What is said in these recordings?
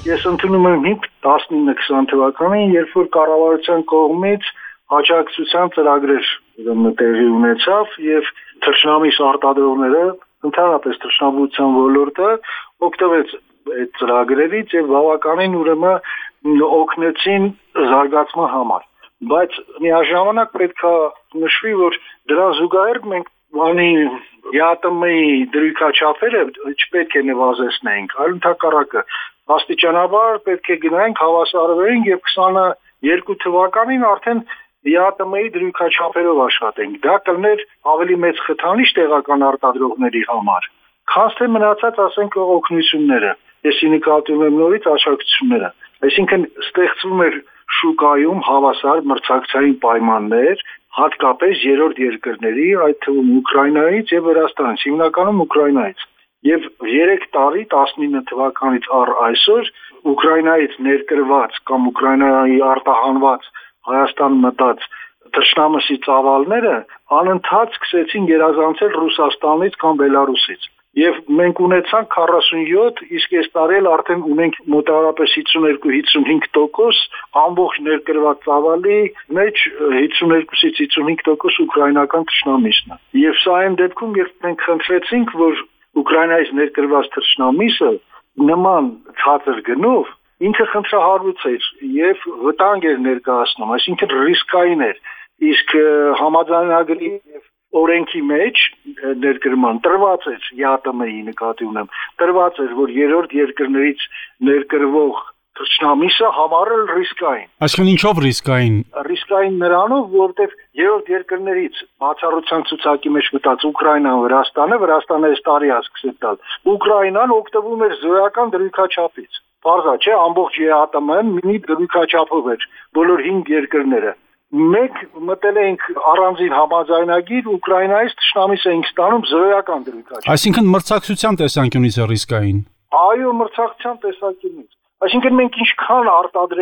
Ես ընդունում եմ 19-20 թվականին, երբ որ կառավարության կողմից աջակցության ծրագրեր տեղի ունեցավ եւ թռչնամիս արտադրողները, ընդհանրապես թռչնաբուծության ոլորտը օգտվեց այդ ծրագրերից եւ բավականին ուրեմն օգնեցին զարգացման համար։ Բայց միաժամանակ պետք է նշվի, որ դրան զուգահեռ մենք ԵԱՏՄ-ի դրույքաչափերը չպետք է նվազեցնենք, այլ ընդհակառակը աստիճանաբար պետք է գնանք հավասարվենք եւ 22 թվականին արդեն ԵԱՏՄ-ի դրույքաչափերով աշխատենք։ Դա կլներ ավելի մեծ խթանիչ տեղական արտադրողների համար, քան թե մնացած ասենք օգնությունները։ Ես նկատում եմ նորից աջակցությունները։ Այսինքն ստեղծվում էր շուկայում հավասար մրցակցային պայմաններ, հատկապես երրորդ երկրների, այդ թվում Ուկրաինայից եւ Վրաստանից, հիմնականում Ուկրաինայից։ Եվ 3 տարի 19 թվականից առ այսօր Ուկրաինայից ներկրված կամ Ուկրաինայի արտահանված Հայաստան մտած թռչնամսի ծավալները անընդհատ սկսեցին գերազանցել Ռուսաստանից կամ Բելարուսից։ Եվ մենք ունեցանք 47, իսկ այս տարի արդեն ունենք մոտավորապես 52-55% ամբողջ ներկրված ծավալի մեջ 52-ից 55% ուկրաինական թռչնամիսն է։ Եվ սա այն դեպքում, երբ մենք խնդրեցինք, որ Ուկրաինայից ներկրված թռչնամիսը նման ցածր գնով ինքը խնդրահարույց էր եւ վտանգ էր ներկայացնում, այսինքն ռիսկային էր։ Իսկ համաձայնագրի եւ օրենքի մեջ ներկրման տրված էր ԵԱՏՄ-ի նկատի ունեմ, տրված էր, որ երրորդ երկրներից ներկրվող թռչնամիսը համարել ռիսկային։ Այսինքն ինչով ռիսկային։ Ռիսկային նրանով, որովհետև երրորդ երկրներից բացառության ցուցակի մեջ մտած Ուկրաինան, Վրաստանը այս տարի է սկսել տալ։ Ուկրաինան օգտվում էր զոհական դրույքաչափից։ Պարզա չէ, ամբողջ ԵԱՏՄ-ն մի դրույքաչափով էր, բոլոր 5 երկրները։ Մենք մտել ենք առանձին համաձայնագիր Ուկրաինայից թշնամիս ենք ստանում զոհական դրույքաչափ։ Այսինքն մրցակցության տեսանկյունից է ռիսկային։ Այո, մրցակցության տեսանկյունից։ Այսինքն մենք ինչքան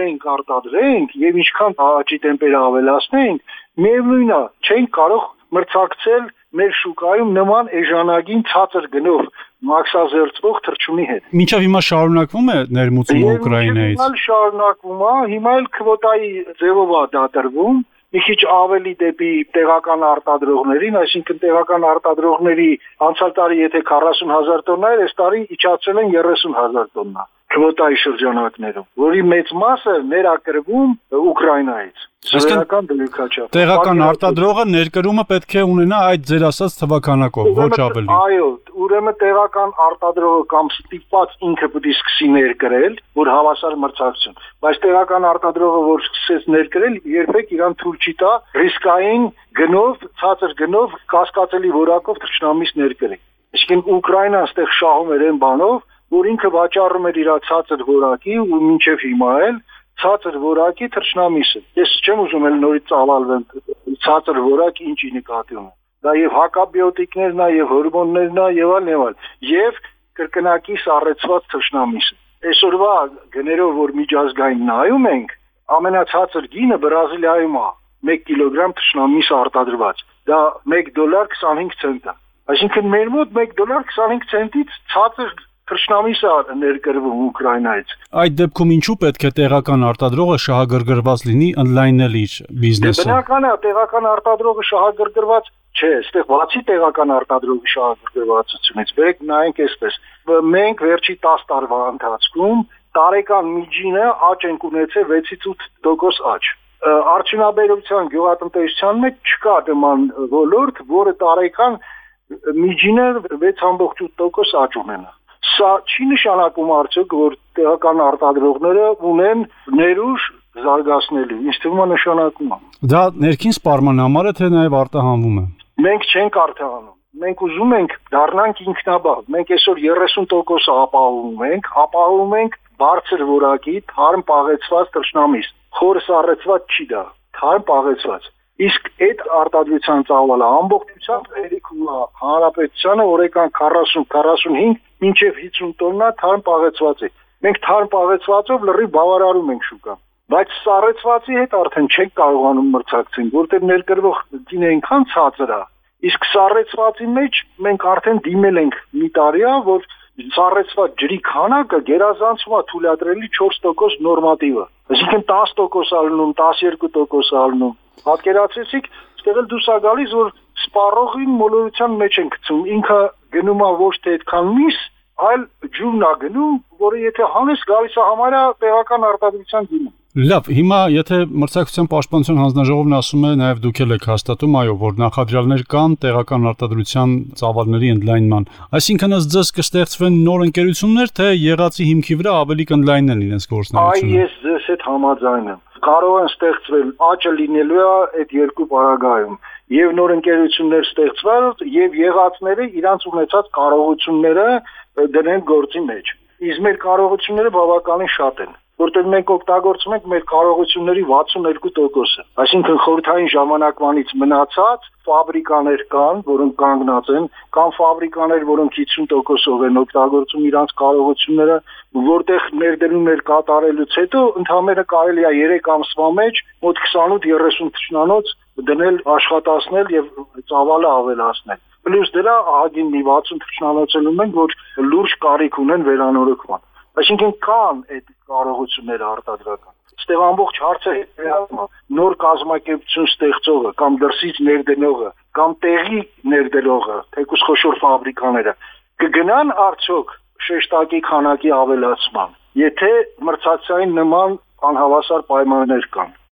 արտադրենք եւ ինչքան աճի տեմպերը ավելացնենք, միևնույնն է, չենք կարող մրցակցել մեր շուկայում նման էժանագին ցածր գնով մաքսազերծվող թռչունի հետ։ Մինչև հիմա շարունակվում է ներմուծումը Ուկրաինայից։ Հիմա շարունակվում է, հիմա էլ քվոտայի ձևով է դա տրվում, մի քիչ ավելի դեպի տեղական արտադրողներին, այսինքն տեղական արտադրողների անցյալ տարի եթե 40,000 տոննա էր, այս տարի իջացել են 30,000 տոննա քվոտայի շրջանակներում, որի մեծ մասը ներակրվում Ուկրաինայից։ Զորական դրույքաչափ։ Տեղական արտադրողը ներկրումը պետք է ունենա այդ ձեր ասած թվականակով, ոչ ավելի։ Այո, ուրեմն տեղական արտադրողը կամ ստիպված ինքը պետք է սկսի ներկրել, որ հավասար մրցակցություն։ Բայց տեղական արտադրողը, որ սկսեց ներկրել, երբեք իրան թույլ չի տա ռիսկային գնով, ցածր գնով, կասկածելի որակով թռչնամիս ներկրել։ Իսկ Ուկրաինան այդտեղ շահում էր այն բանով, որ ինքը վաճառում էր իր ցածր որակի ու մինչև հիմա էլ ցածր որակի թռչնամիսը։ Ես չեմ ուզում էլ նորից ծավալվեմ ցածր որակ ինչի նկատի ունեմ։ Դա եւ հակաբիոտիկներն է, եւ հորմոններն է, եւ այլն։ Եվ կրկնակի սառեցված թռչնամիսը։ Այսօրվա գներով, որ միջազգային նայում ենք, ամենացածր գինը Բրազիլիայում է 1 կիլոգրամ թռչնամիս արտադրված։ Դա $1.25 ցենտ է։ Այսինքն մեր մոտ $1.25 ցենտից ցածր թռչնամիսը ներկրվում Ուկրաինայից։ Այդ դեպքում ինչու պետք է տեղական արտադրողը շահագրգռված լինի ընդլայնել իր բիզնեսը։ Բնական է, տեղական արտադրողը շահագրգռված չէ, այստեղ բացի տեղական արտադրողի շահագրգռվածությունից, բերեք նայենք այսպես։ Մենք վերջի 10 տարվա ընթացքում տարեկան միջինը աճ ենք ունեցել 6-ից 8% աճ։ Արդյունաբերության գյուղատնտեսության մեջ չկա նման ոլորտ, որը տարեկան միջինը 6.8% աճ ունենա։ Սա չի նշանակում արդյոք, որ տեղական արտադրողները ունեն ներուժ զարգացնելու։ Ինձ թվում է նշանակում է։ Դա ներքին սպառման համար է, թե նաև արտահանվում է։ Մենք չենք արտահանում։ Մենք ուզում ենք դառնանք ինքնաբավ։ Մենք այսօր 30% ապահովում ենք բարձր որակի, թարմ պաղեցված թռչնամիս։ Խորը սառեցված չի դա, թարմ պաղեցված։ Իսկ այդ արտադրության ծավալը ամբողջությամբ երիկում է հանրապետությանը օրական 40-45 մինչև 50 տոննա թարմ պաղեցված է։ Մենք թարմ պաղեցվածով լրիվ բավարարում ենք շուկան։ Բայց սառեցվածի հետ արդեն չենք կարողանում մրցակցել, որտեղ ներկրվող գինը այնքան ցածր է։ Իսկ սառեցվածի մեջ մենք արդեն դիմել ենք մի տարի է, որ սառեցված ջրի քանակը գերազանցում է թույլատրելի 4% նորմատիվը։ Այսինքն 10% ալնում, 12% ալնում։ Պատկերացրեցիք, այստեղ էլ դուրս է գալիս, որ սպառողին մոլորության մեջ են գցում, ինքը գնում է ոչ թե այդքան միս, այլ ջուրն է գնում, որը եթե հանես գալիս է համարյա տեղական արտադրության գինը։ Լավ, հիմա եթե մրցակցության պաշտպանության հանձնաժողովն ասում է, նաև դուք եք հաստատում, այո, որ նախադրյալներ կան տեղական արտադրության ծավալների ընդլայնման, այսինքն ըստ ձեզ կստեղծվեն նոր ընկերություններ, թե եղածի հիմքի վրա ավելի կընդլայնեն իրենց գործունեությունը։ Այ ես ձեզ հետ համաձայն եմ։ Կարող են ստեղծվել, աճը լինելու է այդ երկու պարագայում, եւ նոր ընկերություններ ստեղծվել, եւ եղածները իրանց ունեցած կարողությունները դնեն գործի մեջ։ Իսկ մեր կարողությունները բավականին շատ են, որտեղ մենք օգտագործում ենք մեր կարողությունների 62%-ը։ Այսինքն խորհրդային ժամանակվանից մնացած ֆաբրիկաներ կան, որոնք կանգնած են, կան ֆաբրիկաներ, որոնք 50%-ով են օգտագործում իրանց կարողությունները, որտեղ ներդրումներ կատարելուց հետո ընդհանրապես կարելի է 3 ամսվա մեջ մոտ 28-30 թշնանոց դնել, աշխատացնել եւ ծավալը ավելացնել։ Պլյուս դրա ահագին մի 60 թշնանոցել ունենք, որ լուրջ կարիք ունեն վերանորոգման։ Այսինքն կան այդ կարողությունները արտադրական։ Այստեղ ամբողջ հարցը հետեւյալն է. նոր կազմակերպություն ստեղծողը կամ դրսից ներդնողը կամ տեղի ներդրողը, թեկուզ խոշոր ֆաբրիկաները կգնան արդյոք շեշտակի քանակի ավելացման, եթե մրցակցային նման անհավասար պայմաններ կան։